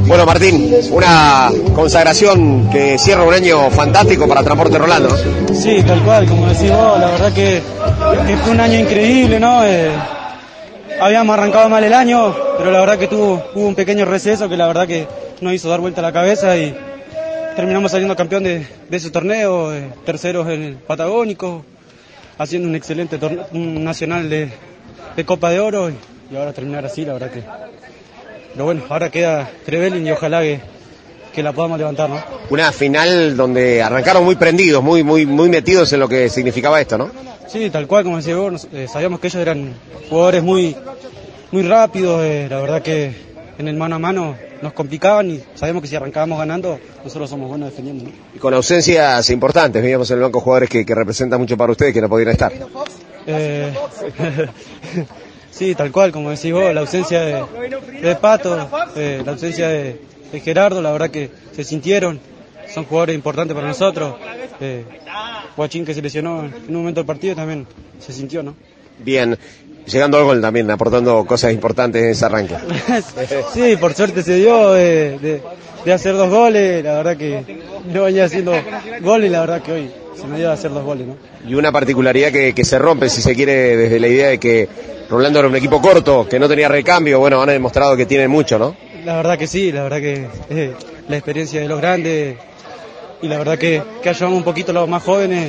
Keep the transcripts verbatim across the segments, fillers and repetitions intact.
Bueno, Martín, una consagración que cierra un año fantástico para Transporte Rolando, ¿no? Sí, tal cual, como decís vos, la verdad que, que fue un año increíble, ¿no? Eh, habíamos arrancado mal el año, pero la verdad que tuvo, hubo un pequeño receso que la verdad que nos hizo dar vuelta a la cabeza y terminamos saliendo campeón de, de ese torneo, eh, terceros en el Patagónico, haciendo un excelente torneo, un nacional de, de Copa de Oro y, y ahora terminar así, la verdad que... Pero bueno, ahora queda Trevelin y ojalá que, que la podamos levantar, ¿no? Una final donde arrancaron muy prendidos, muy muy muy metidos en lo que significaba esto, ¿no? Sí, tal cual, como decía vos, eh, sabíamos que ellos eran jugadores muy, muy rápidos, eh, la verdad que en el mano a mano nos complicaban y sabemos que si arrancábamos ganando, nosotros somos buenos defendiendo, ¿no? Y con ausencias importantes, veíamos en el banco jugadores que, que representan mucho para ustedes que no podían estar. Eh, sí, tal cual, como decís vos, la ausencia de, de Pato, eh, la ausencia de, de Gerardo, la verdad que se sintieron, son jugadores importantes para nosotros. Eh, Guachín que se lesionó en un momento del partido también se sintió, ¿no? Bien, llegando al gol también, aportando cosas importantes en ese arranque. Sí, por suerte se dio de, de, de hacer dos goles, la verdad que no venía haciendo goles, la verdad que hoy se me dio de hacer dos goles, ¿no? Y una particularidad que, que se rompe, si se quiere, desde la idea de que Rolando era un equipo corto, que no tenía recambio, bueno, han demostrado que tienen mucho, ¿no? La verdad que sí, la verdad que eh, la experiencia de los grandes y la verdad que, que ayudamos un poquito a los más jóvenes,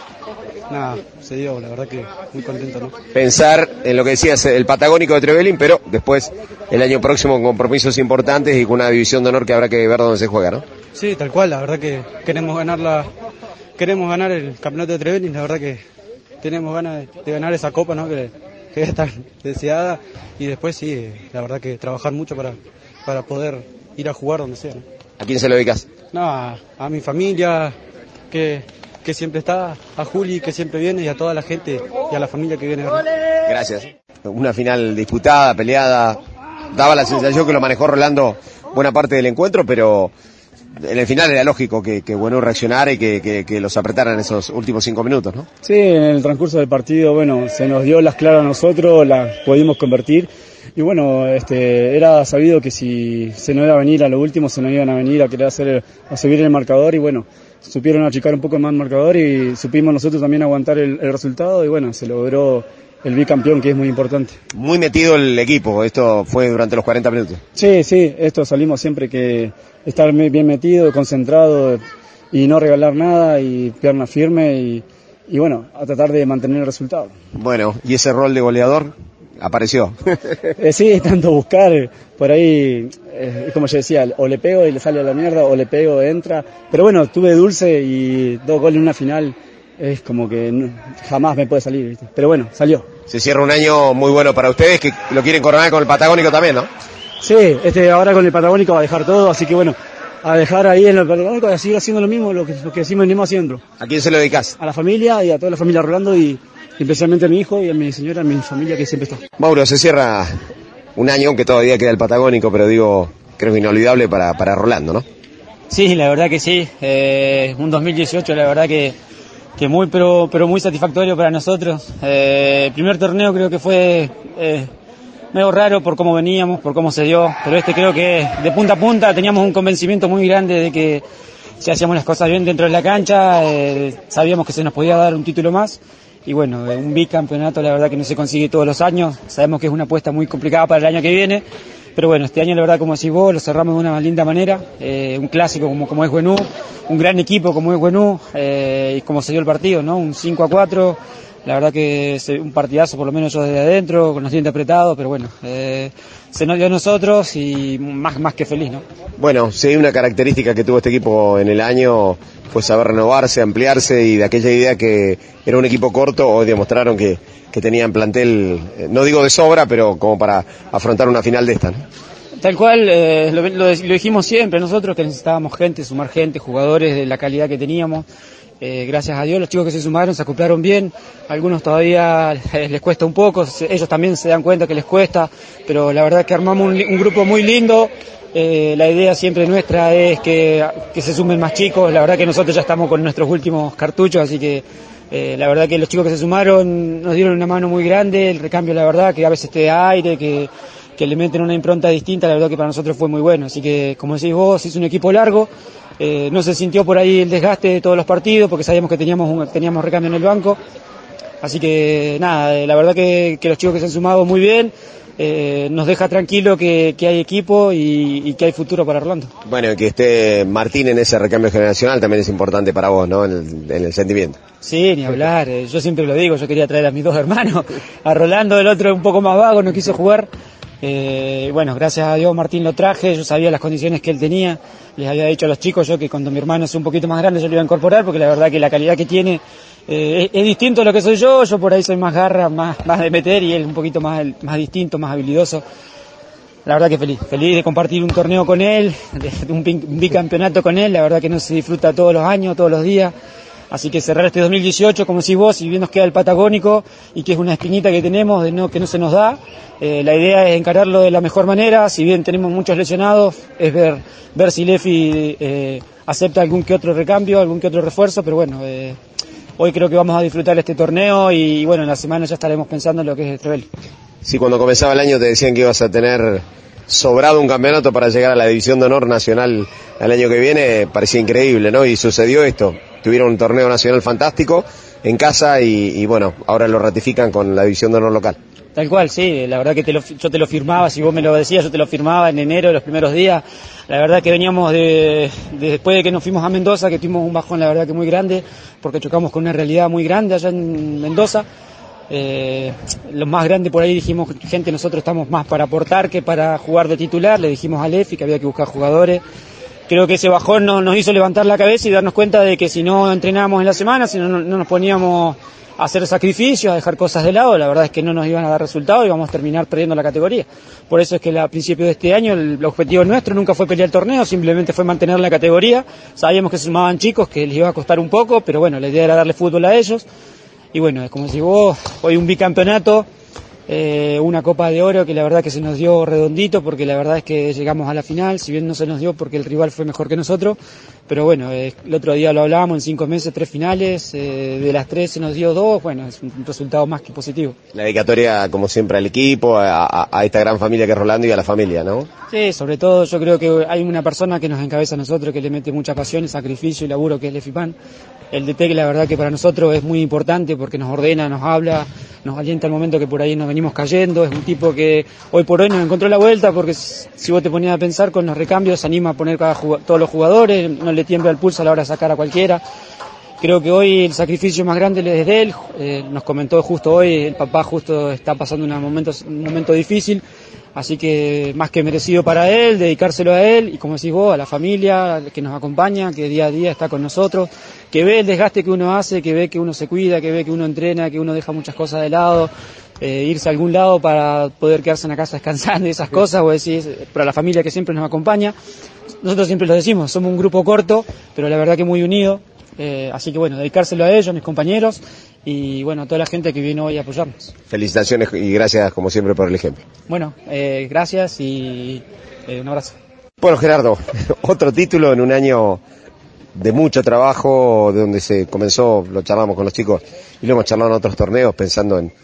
nada, se dio, la verdad que muy contento, ¿no? Pensar en lo que decías, el Patagónico de Trevelin, pero después el año próximo con compromisos importantes y con una división de honor que habrá que ver dónde se juega, ¿no? Sí, tal cual, la verdad que queremos ganar la, queremos ganar el campeonato de Trevelin, la verdad que tenemos ganas de, de ganar esa copa, ¿no? Que, que es tan deseada y después sí, la verdad que trabajar mucho para, para poder ir a jugar donde sea, ¿no? ¿A quién se lo dedicas? No, a, a mi familia, que, que siempre está, a Juli, que siempre viene, y a toda la gente y a la familia que viene a ver. Gracias. Una final disputada, peleada, daba la sensación que lo manejó Rolando buena parte del encuentro, pero en el final era lógico que, que bueno reaccionara y que, que, que los apretaran esos últimos cinco minutos, ¿no? Sí, en el transcurso del partido, bueno, se nos dio las claras a nosotros, las pudimos convertir. Y bueno, este, era sabido que si se nos iba a venir a lo último, se nos iban a venir a querer hacer, a subir el marcador y bueno, supieron achicar un poco más el marcador y supimos nosotros también aguantar el, el resultado y bueno, se logró el bicampeón, que es muy importante. Muy metido el equipo, esto fue durante los cuarenta minutos. Sí, sí, esto salimos siempre que estar bien metido, concentrado y no regalar nada y pierna firme y, y bueno, a tratar de mantener el resultado. Bueno, ¿y ese rol de goleador? Apareció. eh, sí, tanto buscar, por ahí, eh, como yo decía, o le pego y le sale a la mierda, o le pego, entra. Pero bueno, tuve dulce y dos goles en una final, es como que no, jamás me puede salir, ¿viste? Pero bueno, salió. Se cierra un año muy bueno para ustedes, que lo quieren coronar con el Patagónico también, ¿no? Sí, este, ahora con el Patagónico va a dejar todo, así que bueno, a dejar ahí en el Patagónico y a seguir haciendo lo mismo, lo que, lo que decimos venimos haciendo. ¿A quién se lo dedicás? A la familia y a toda la familia Rolando y especialmente a mi hijo y a mi señora, a mi familia que siempre está. Mauro, se cierra un año, aunque todavía queda el Patagónico, pero digo, creo que inolvidable para, para Rolando, ¿no? Sí, la verdad que sí. Eh, un dos mil dieciocho, la verdad que, que muy, pero, pero muy satisfactorio para nosotros. Eh, el primer torneo creo que fue eh, medio raro por cómo veníamos, por cómo se dio, pero este creo que de punta a punta teníamos un convencimiento muy grande de que si hacíamos las cosas bien dentro de la cancha, eh, sabíamos que se nos podía dar un título más. Y bueno, un bicampeonato la verdad que no se consigue todos los años, sabemos que es una apuesta muy complicada para el año que viene, pero bueno, este año la verdad como decís vos, lo cerramos de una linda manera, eh, un clásico como, como es Buenú, un gran equipo como es Buenú, eh, y como se dio el partido, ¿no? Un cinco a cuatro, la verdad que es un partidazo por lo menos yo desde adentro, con los dientes apretados, pero bueno, eh, se nos dio a nosotros y más, más que feliz, ¿no? Bueno, si hay una característica que tuvo este equipo en el año fue saber renovarse, ampliarse y de aquella idea que era un equipo corto, hoy demostraron que, que tenían plantel, no digo de sobra, pero como para afrontar una final de esta, ¿no? Tal cual, eh, lo, lo, lo dijimos siempre nosotros, que necesitábamos gente, sumar gente, jugadores de la calidad que teníamos. Eh, gracias a Dios los chicos que se sumaron se acoplaron bien, algunos todavía les, les cuesta un poco, ellos también se dan cuenta que les cuesta, pero la verdad que armamos un, un grupo muy lindo. Eh, la idea siempre nuestra es que, que se sumen más chicos, la verdad que nosotros ya estamos con nuestros últimos cartuchos, así que eh, la verdad que los chicos que se sumaron nos dieron una mano muy grande, el recambio la verdad que a veces te da aire, que que le meten una impronta distinta, la verdad que para nosotros fue muy bueno. Así que, como decís vos, es un equipo largo, eh, no se sintió por ahí el desgaste de todos los partidos, porque sabíamos que teníamos, un, teníamos recambio en el banco. Así que, nada, la verdad que, que los chicos que se han sumado muy bien, eh, nos deja tranquilo que, que hay equipo y, y que hay futuro para Rolando. Bueno, que esté Martín en ese recambio generacional también es importante para vos, ¿no? En el, en el sentimiento. Sí, ni hablar, eh, yo siempre lo digo, yo quería traer a mis dos hermanos, a Rolando, el otro un poco más vago, no quiso jugar. Eh, bueno, gracias a Dios Martín lo traje, yo sabía las condiciones que él tenía, les había dicho a los chicos yo que cuando mi hermano sea un poquito más grande yo lo iba a incorporar, porque la verdad que la calidad que tiene eh, es, es distinto a lo que soy yo, yo por ahí soy más garra, más, más de meter, y él un poquito más, más distinto, más habilidoso. La verdad que feliz, feliz de compartir un torneo con él, de un, un bicampeonato con él, la verdad que no se disfruta todos los años, todos los días. Así que cerrar este dos mil dieciocho, como decís vos, si bien nos queda el Patagónico, y que es una espinita que tenemos de no, que no se nos da, eh, la idea es encararlo de la mejor manera. Si bien tenemos muchos lesionados, es ver, ver si Lefi eh, acepta algún que otro recambio, algún que otro refuerzo, pero bueno, eh, hoy creo que vamos a disfrutar este torneo y bueno, en la semana ya estaremos pensando en lo que es Estrovel. Sí, cuando comenzaba el año te decían que ibas a tener sobrado un campeonato para llegar a la División de Honor Nacional el año que viene, parecía increíble, ¿no? Y sucedió esto. Tuvieron un torneo nacional fantástico en casa y, y bueno, ahora lo ratifican con la División de Honor local. Tal cual, sí, la verdad que te lo, yo te lo firmaba, si vos me lo decías, yo te lo firmaba en enero, los primeros días. La verdad que veníamos de, de después de que nos fuimos a Mendoza, que tuvimos un bajón la verdad que muy grande, porque chocamos con una realidad muy grande allá en Mendoza. Eh, lo más grande por ahí dijimos, gente, nosotros estamos más para aportar que para jugar de titular, le dijimos a Lefi que había que buscar jugadores. Creo que ese bajón no, nos hizo levantar la cabeza y darnos cuenta de que si no entrenábamos en la semana, si no, no, no nos poníamos a hacer sacrificios, a dejar cosas de lado, la verdad es que no nos iban a dar resultados y íbamos a terminar perdiendo la categoría. Por eso es que a principios de este año el, el objetivo nuestro nunca fue pelear el torneo, simplemente fue mantener la categoría. Sabíamos que se sumaban chicos, que les iba a costar un poco, pero bueno, la idea era darle fútbol a ellos. Y bueno, como si vos, hoy un bicampeonato, eh, una Copa de Oro que la verdad que se nos dio redondito, porque la verdad es que llegamos a la final, si bien no se nos dio porque el rival fue mejor que nosotros, pero bueno, eh, el otro día lo hablábamos, en cinco meses, tres finales, eh, de las tres se nos dio dos, bueno, es un resultado más que positivo. La dedicatoria, como siempre, al equipo, a, a, a esta gran familia que es Rolando y a la familia, ¿no? Sí, sobre todo yo creo que hay una persona que nos encabeza a nosotros, que le mete mucha pasión, sacrificio y laburo, que es Lefi Pan. El D T, que la verdad que para nosotros es muy importante porque nos ordena, nos habla, nos alienta al momento que por ahí nos venimos cayendo. Es un tipo que hoy por hoy nos encontró la vuelta, porque si vos te ponías a pensar con los recambios, se anima a poner cada todos los jugadores, no le tiembla el pulso a la hora de sacar a cualquiera. Creo que hoy el sacrificio más grande es de él, eh, nos comentó justo hoy, el papá justo está pasando un momento, un momento difícil, así que más que merecido para él, dedicárselo a él y como decís vos, a la familia que nos acompaña, que día a día está con nosotros, que ve el desgaste que uno hace, que ve que uno se cuida, que ve que uno entrena, que uno deja muchas cosas de lado, eh, irse a algún lado para poder quedarse en la casa descansando y esas cosas, vos decís, para la familia que siempre nos acompaña. Nosotros siempre lo decimos, somos un grupo corto, pero la verdad que muy unido. Eh, así que bueno, dedicárselo a ellos, a mis compañeros y bueno, a toda la gente que vino hoy a apoyarnos. Felicitaciones y gracias como siempre por el ejemplo. Bueno, eh, gracias y eh, un abrazo. Bueno, Gerardo, otro título en un año de mucho trabajo, de donde se comenzó, lo charlamos con los chicos y lo hemos charlado en otros torneos pensando en,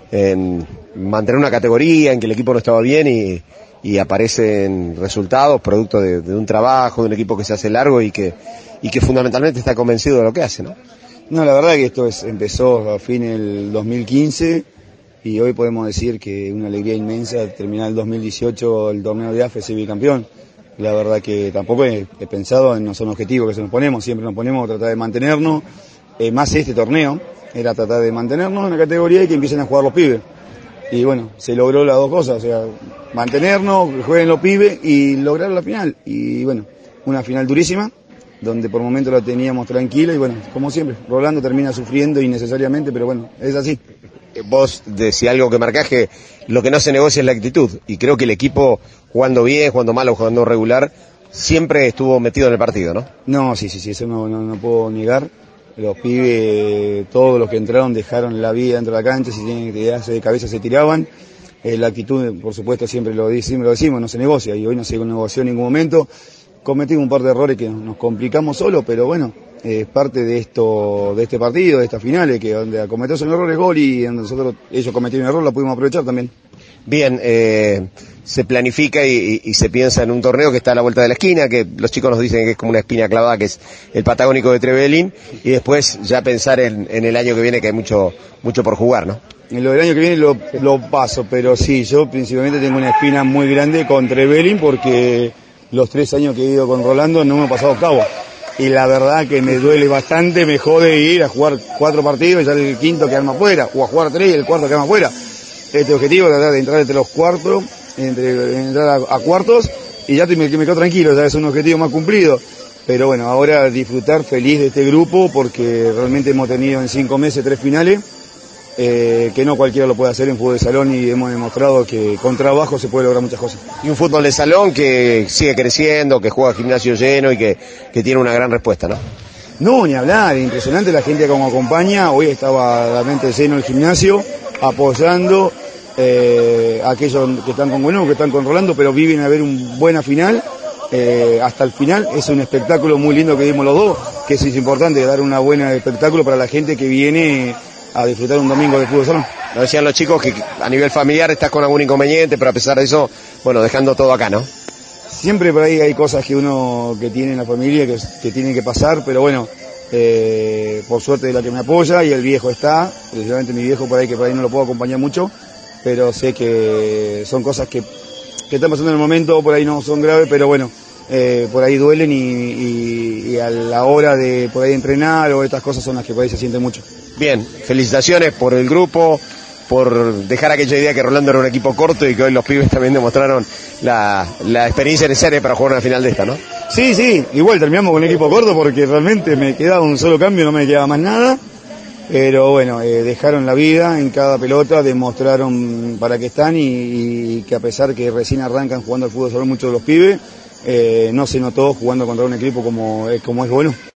en mantener una categoría, en que el equipo no estaba bien y, y aparecen resultados, producto de, de un trabajo, de un equipo que se hace largo y que y que fundamentalmente está convencido de lo que hace, ¿no? No, la verdad que esto es, empezó a fin del dos mil quince y hoy podemos decir que una alegría inmensa terminar el dos mil dieciocho el torneo de A F E bicampeón. La verdad que tampoco he, he pensado en no son objetivos que se nos ponemos, siempre nos ponemos a tratar de mantenernos, eh, más este torneo era tratar de mantenernos en la categoría y que empiecen a jugar los pibes. Y bueno, se logró las dos cosas, o sea, mantenernos, que jueguen los pibes y lograr la final. Y bueno, una final durísima, donde por momentos la teníamos tranquila y bueno, como siempre, Rolando termina sufriendo innecesariamente, pero bueno, es así. Vos decís algo que marcás, que lo que no se negocia es la actitud, y creo que el equipo, jugando bien, jugando mal o jugando regular, siempre estuvo metido en el partido, ¿no? No, sí, sí, sí, eso no, no, no puedo negar. Los pibes, todos los que entraron dejaron la vida dentro de la cancha, si tienen que tirarse de cabeza se tiraban. Eh, la actitud, por supuesto, siempre lo, siempre lo decimos, no se negocia, y hoy no se negoció en ningún momento. Cometimos un par de errores que nos complicamos solo, pero bueno, es eh, parte de esto, de este partido, de estas finales, que donde cometés un error es gol y nosotros, ellos cometieron un error, lo pudimos aprovechar también. Bien, eh, se planifica y, y, y se piensa en un torneo que está a la vuelta de la esquina, que los chicos nos dicen que es como una espina clavada, que es el Patagónico de Trevelin, y después ya pensar en, en el año que viene, que hay mucho mucho por jugar, ¿no? En lo del año que viene lo, lo paso, pero sí, yo principalmente tengo una espina muy grande con Trevelin porque los tres años que he ido con Rolando no me he pasado octavo. Y la verdad que me duele bastante, me jode ir a jugar cuatro partidos y ya el quinto quedarme afuera, o a jugar tres y el cuarto quedarme afuera. Este objetivo es tratar de entrar entre los cuartos, entre, entrar a, a cuartos, y ya te, me, me quedo tranquilo, ya es un objetivo más cumplido. Pero bueno, ahora disfrutar feliz de este grupo porque realmente hemos tenido en cinco meses tres finales, eh, que no cualquiera lo puede hacer en fútbol de salón y hemos demostrado que con trabajo se puede lograr muchas cosas. Y un fútbol de salón que sigue creciendo, que juega gimnasio lleno y que, que tiene una gran respuesta, ¿no? No, ni hablar, impresionante la gente como acompaña, hoy estaba realmente lleno el gimnasio, apoyando eh, a aquellos que están con Bueno, que están con Rolando, pero viven a ver una buena final, eh, hasta el final, es un espectáculo muy lindo que dimos los dos, que eso es importante, dar una buena espectáculo para la gente que viene a disfrutar un domingo de fútbol salón. Nos decían los chicos que a nivel familiar estás con algún inconveniente, pero a pesar de eso, bueno, dejando todo acá, ¿no? Siempre por ahí hay cosas que uno que tiene en la familia que, que tiene que pasar, pero bueno, eh, por suerte es la que me apoya y el viejo está, precisamente mi viejo por ahí que por ahí no lo puedo acompañar mucho, pero sé que son cosas que, que están pasando en el momento, por ahí no son graves, pero bueno, eh, por ahí duelen y, y, y a la hora de por ahí entrenar o estas cosas son las que por ahí se sienten mucho. Bien, felicitaciones por el grupo, por dejar aquella idea que Rolando era un equipo corto y que hoy los pibes también demostraron la, la experiencia necesaria para jugar una final de esta, ¿no? Sí, sí, igual terminamos con el equipo corto porque realmente me quedaba un solo cambio, no me quedaba más nada, pero bueno, eh, dejaron la vida en cada pelota, demostraron para qué están y, y que a pesar que recién arrancan jugando al fútbol solo muchos de los pibes, eh, no se notó jugando contra un equipo como, como es Bueno.